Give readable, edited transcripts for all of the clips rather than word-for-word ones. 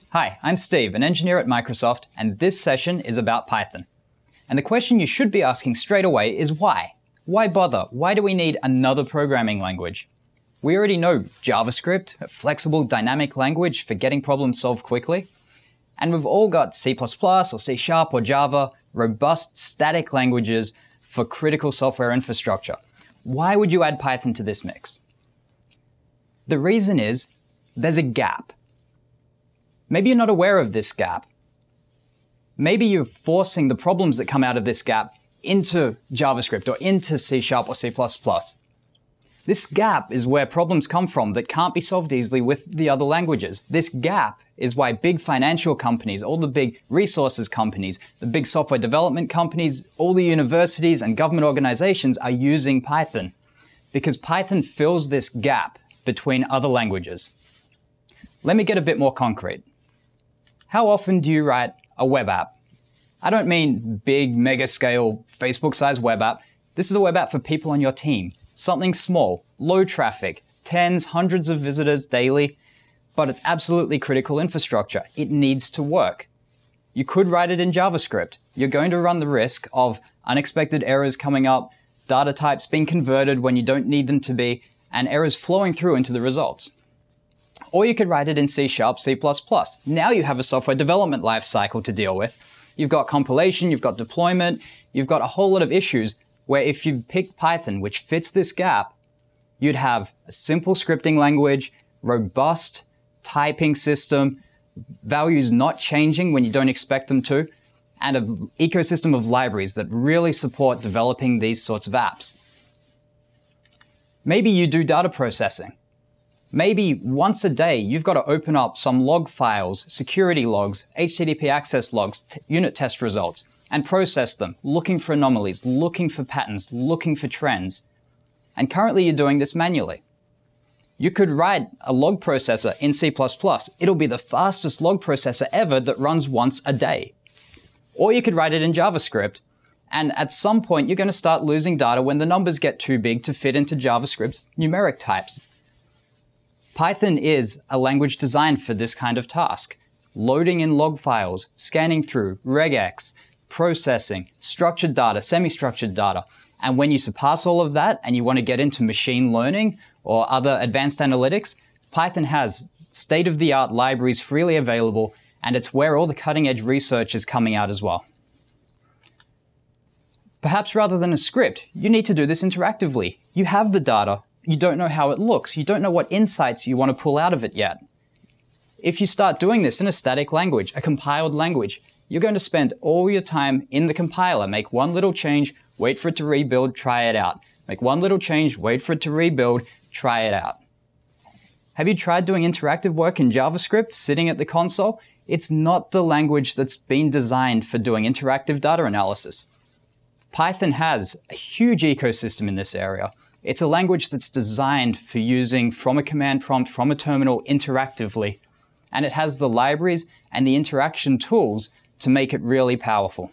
Hi, I'm Steve, an engineer at Microsoft, and this session is about Python. And the question you should be asking straight away is why? Why bother? Why do we need another programming language? We already know JavaScript, a flexible dynamic language for getting problems solved quickly. And we've all got C++ or C# or Java, robust static languages for critical software infrastructure. Why would you add Python to this mix? The reason is there's a gap. Maybe you're not aware of this gap. Maybe you're forcing the problems that come out of this gap into JavaScript or into C# or C++. This gap is where problems come from that can't be solved easily with the other languages. This gap is why big financial companies, all the big resources companies, the big software development companies, all the universities and government organizations are using Python, because Python fills this gap between other languages. Let me get a bit more concrete. How often do you write a web app? I don't mean big, mega-scale, Facebook-sized web app. This is a web app for people on your team. Something small, low traffic, tens, hundreds of visitors daily, but it's absolutely critical infrastructure. It needs to work. You could write it in JavaScript. You're going to run the risk of unexpected errors coming up, data types being converted when you don't need them to be, and errors flowing through into the results. Or you could write it in C#, C++. Now you have a software development life cycle to deal with. You've got compilation, you've got deployment, you've got a whole lot of issues where if you pick Python, which fits this gap, you'd have a simple scripting language, robust typing system, values not changing when you don't expect them to, and an ecosystem of libraries that really support developing these sorts of apps. Maybe you do data processing. Maybe once a day, you've got to open up some log files, security logs, HTTP access logs, unit test results, and process them, looking for anomalies, looking for patterns, looking for trends. And currently you're doing this manually. You could write a log processor in C++. It'll be the fastest log processor ever that runs once a day. Or you could write it in JavaScript, and at some point you're going to start losing data when the numbers get too big to fit into JavaScript's numeric types. Python is a language designed for this kind of task. Loading in log files, scanning through, regex, processing, structured data, semi-structured data. And when you surpass all of that and you want to get into machine learning or other advanced analytics, Python has state-of-the-art libraries freely available, and it's where all the cutting-edge research is coming out as well. Perhaps rather than a script, you need to do this interactively. You have the data. You don't know how it looks. You don't know what insights you want to pull out of it yet. If you start doing this in a static language, a compiled language, you're going to spend all your time in the compiler, make one little change, wait for it to rebuild, try it out. Make one little change, wait for it to rebuild, try it out. Have you tried doing interactive work in JavaScript sitting at the console? It's not the language that's been designed for doing interactive data analysis. Python has a huge ecosystem in this area. It's a language that's designed for using from a command prompt, from a terminal interactively, and it has the libraries and the interaction tools to make it really powerful.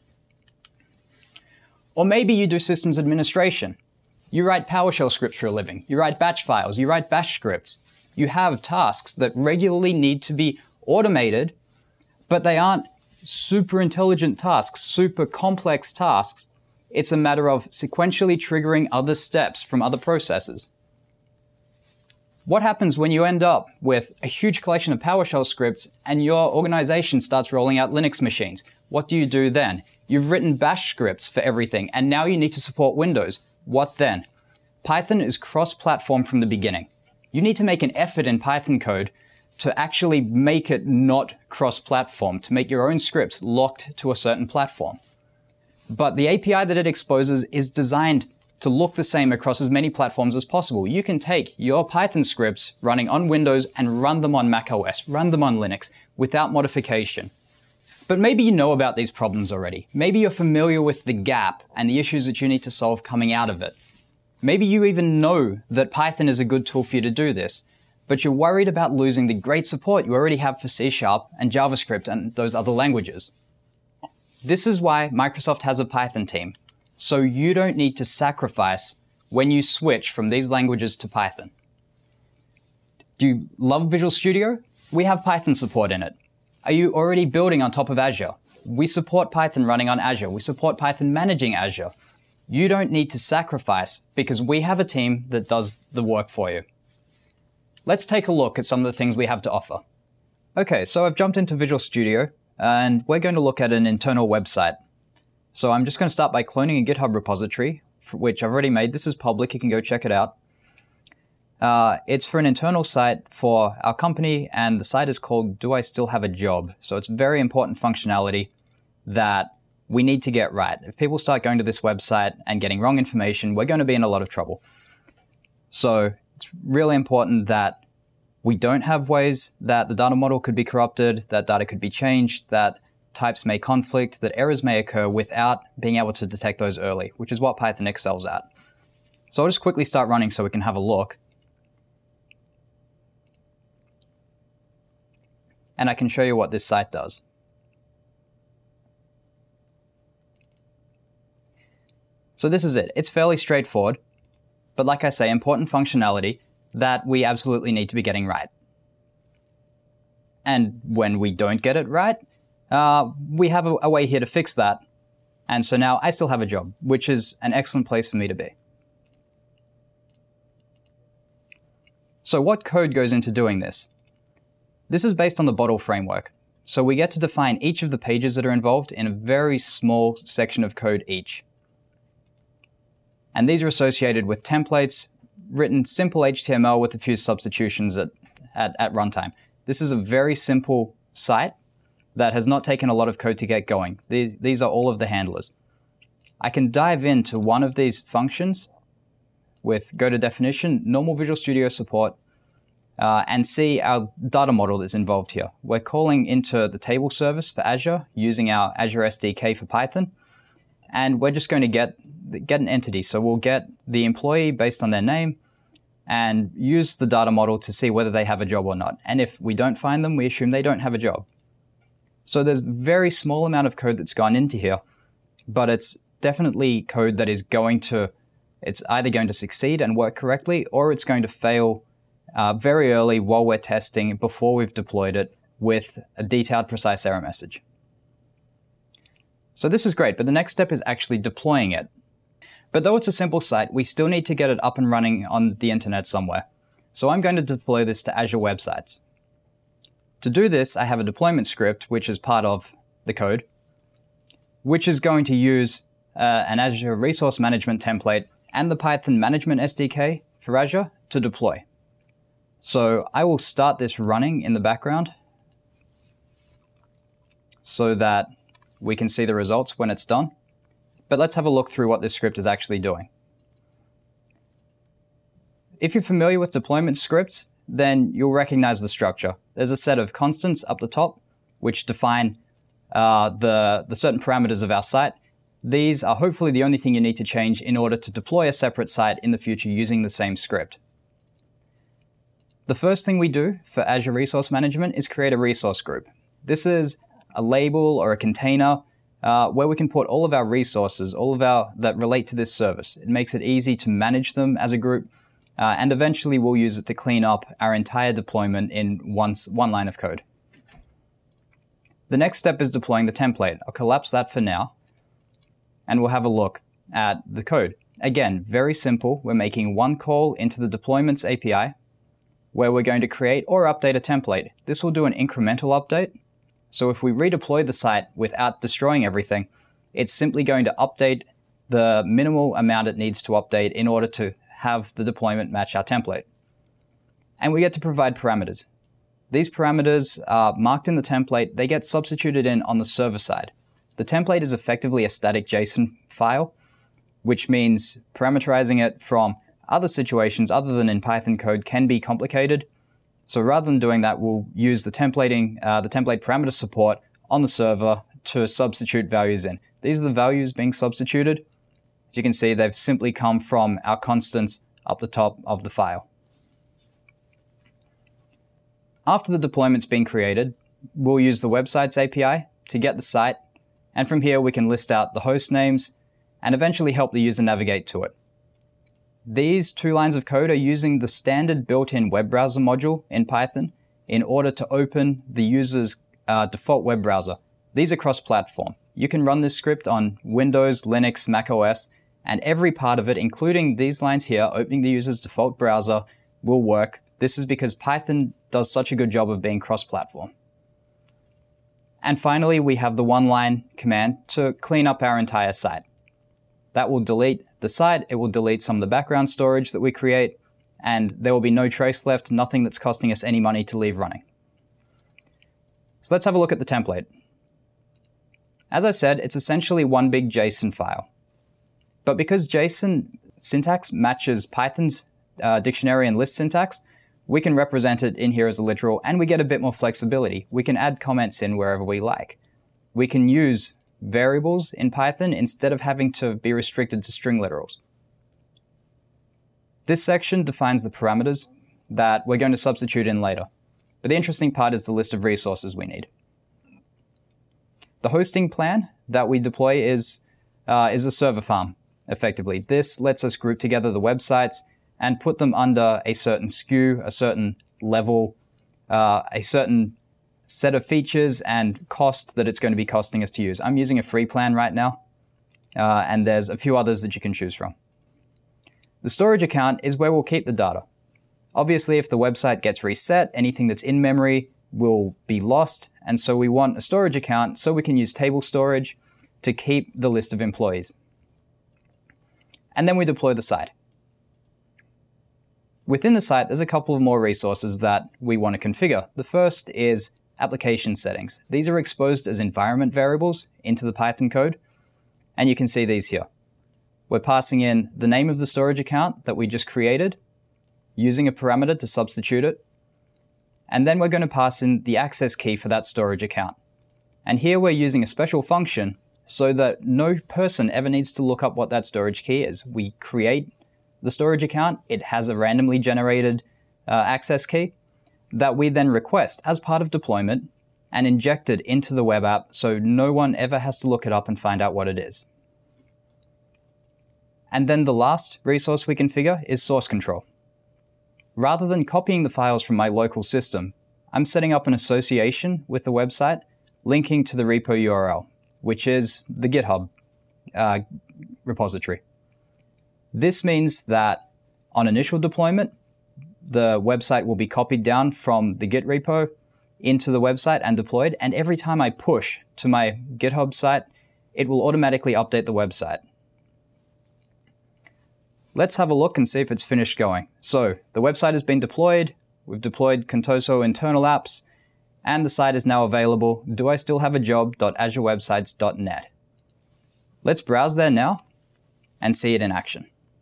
Or maybe you do systems administration. You write PowerShell scripts for a living. You write batch files. You write bash scripts. You have tasks that regularly need to be automated, but they aren't super intelligent tasks, super complex tasks. It's a matter of sequentially triggering other steps from other processes. What happens when you end up with a huge collection of PowerShell scripts and your organization starts rolling out Linux machines? What do you do then? You've written bash scripts for everything, and now you need to support Windows. What then? Python is cross-platform from the beginning. You need to make an effort in Python code to actually make it not cross-platform, to make your own scripts locked to a certain platform. But the API that it exposes is designed to look the same across as many platforms as possible. You can take your Python scripts running on Windows and run them on macOS, run them on Linux without modification. But maybe you know about these problems already. Maybe you're familiar with the gap and the issues that you need to solve coming out of it. Maybe you even know that Python is a good tool for you to do this, but you're worried about losing the great support you already have for C# and JavaScript and those other languages. This is why Microsoft has a Python team, so you don't need to sacrifice when you switch from these languages to Python. Do you love Visual Studio? We have Python support in it. Are you already building on top of Azure? We support Python running on Azure. We support Python managing Azure. You don't need to sacrifice because we have a team that does the work for you. Let's take a look at some of the things we have to offer. Okay, so I've jumped into Visual Studio and we're going to look at an internal website. So I'm just going to start by cloning a GitHub repository, which I've already made. This is public, you can go check it out. It's for an internal site for our company, and the site is called Do I Still Have a Job? So it's very important functionality that we need to get right. If people start going to this website and getting wrong information, we're going to be in a lot of trouble. So it's really important that we don't have ways that the data model could be corrupted, that data could be changed, that types may conflict, that errors may occur without being able to detect those early, which is what Python excels at. So I'll just quickly start running so we can have a look. And I can show you what this site does. So this is it. It's fairly straightforward, but like I say, important functionality that we absolutely need to be getting right. And when we don't get it right, we have a way here to fix that. And so now I still have a job, which is an excellent place for me to be. So what code goes into doing this? This is based on the Bottle framework. So we get to define each of the pages that are involved in a very small section of code each. And these are associated with templates, written simple HTML with a few substitutions at runtime. This is a very simple site that has not taken a lot of code to get going. These are all of the handlers. I can dive into one of these functions with go to definition, normal Visual Studio support, and see our data model that's involved here. We're calling into the table service for Azure using our Azure SDK for Python. And we're just going to get an entity. So we'll get the employee based on their name and use the data model to see whether they have a job or not. And if we don't find them, we assume they don't have a job. So there's a very small amount of code that's gone into here, but it's definitely code that is it's either going to succeed and work correctly, or it's going to fail very early while we're testing before we've deployed it with a detailed, precise error message. So this is great, but the next step is actually deploying it. But though it's a simple site, we still need to get it up and running on the internet somewhere. So I'm going to deploy this to Azure Web Sites. To do this, I have a deployment script, which is part of the code, which is going to use an Azure Resource Management template and the Python Management SDK for Azure to deploy. So I will start this running in the background so that we can see the results when it's done. But let's have a look through what this script is actually doing. If you're familiar with deployment scripts, then you'll recognize the structure. There's a set of constants up the top, which define the certain parameters of our site. These are hopefully the only thing you need to change in order to deploy a separate site in the future using the same script. The first thing we do for Azure Resource Management is create a resource group. This is a label or a container where we can put all of our resources, that relate to this service. It makes it easy to manage them as a group, and eventually we'll use it to clean up our entire deployment in one line of code. The next step is deploying the template. I'll collapse that for now, and we'll have a look at the code. Again, very simple. We're making one call into the deployments API, where we're going to create or update a template. This will do an incremental update. So if we redeploy the site without destroying everything, it's simply going to update the minimal amount it needs to update in order to have the deployment match our template. And we get to provide parameters. These parameters are marked in the template. They get substituted in on the server side. The template is effectively a static JSON file, which means parameterizing it from other situations other than in Python code can be complicated. So rather than doing that, we'll use the template parameter support on the server to substitute values in. These are the values being substituted. As you can see, they've simply come from our constants up the top of the file. After the deployment's been created, we'll use the websites API to get the site, and from here we can list out the host names and eventually help the user navigate to it. These two lines of code are using the standard built-in web browser module in Python. in order to open the user's default web browser. These are cross-platform. You can run this script on Windows, Linux, Mac OS, and every part of it, including these lines here, opening the user's default browser, will work. This is because Python does such a good job of being cross-platform. And finally, we have the one-line command to clean up our entire site. That will delete the site, it will delete some of the background storage that we create, and there will be no trace left, nothing that's costing us any money to leave running. So let's have a look at the template. As I said, it's essentially one big JSON file. But because JSON syntax matches Python's dictionary and list syntax, we can represent it in here as a literal, and we get a bit more flexibility. We can add comments in wherever we like. We can use variables in Python instead of having to be restricted to string literals. This section defines the parameters that we're going to substitute in later. But the interesting part is the list of resources we need. The hosting plan that we deploy is a server farm, effectively. This lets us group together the websites and put them under a certain SKU, a certain level, a certain set of features and cost that it's going to be costing us to use. I'm using a free plan right now, and there's a few others that you can choose from. The storage account is where we'll keep the data. Obviously, if the website gets reset, anything that's in memory will be lost, and so we want a storage account so we can use table storage to keep the list of employees. And then we deploy the site. Within the site, there's a couple of more resources that we want to configure. The first is application settings. These are exposed as environment variables into the Python code, and you can see these here. We're passing in the name of the storage account that we just created, using a parameter to substitute it, and then we're going to pass in the access key for that storage account. And here we're using a special function so that no person ever needs to look up what that storage key is. We create the storage account, it has a randomly generated access key that we then request as part of deployment and inject it into the web app so no one ever has to look it up and find out what it is. And then the last resource we configure is source control. Rather than copying the files from my local system, I'm setting up an association with the website, linking to the repo URL, which is the GitHub repository. This means that on initial deployment, the website will be copied down from the Git repo into the website and deployed, and every time I push to my GitHub site, it will automatically update the website. Let's have a look and see if it's finished going. So the website has been deployed, we've deployed Contoso internal apps, and the site is now available. Do I still have a job.azurewebsites.net? Let's browse there now and see it in action.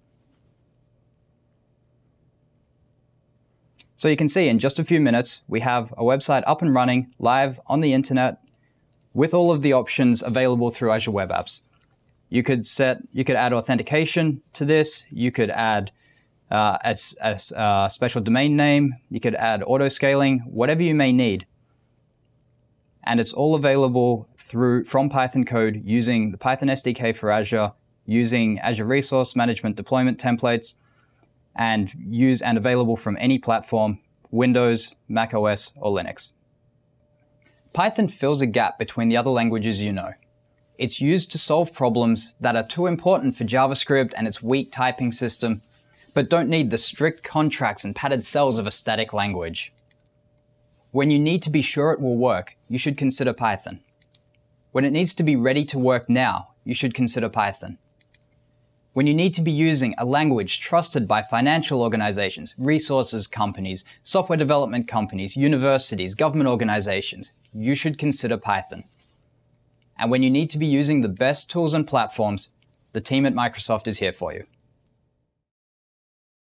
So you can see in just a few minutes, we have a website up and running live on the internet with all of the options available through Azure Web Apps. You could add authentication to this. You could add a special domain name. You could add auto scaling, whatever you may need. And it's all available from Python code using the Python SDK for Azure, using Azure Resource Management deployment templates, and available from any platform, Windows, Mac OS, or Linux. Python fills a gap between the other languages you know. It's used to solve problems that are too important for JavaScript and its weak typing system, but don't need the strict contracts and padded cells of a static language. When you need to be sure it will work, you should consider Python. When it needs to be ready to work now, you should consider Python. When you need to be using a language trusted by financial organizations, resources companies, software development companies, universities, government organizations, you should consider Python. And when you need to be using the best tools and platforms, the team at Microsoft is here for you.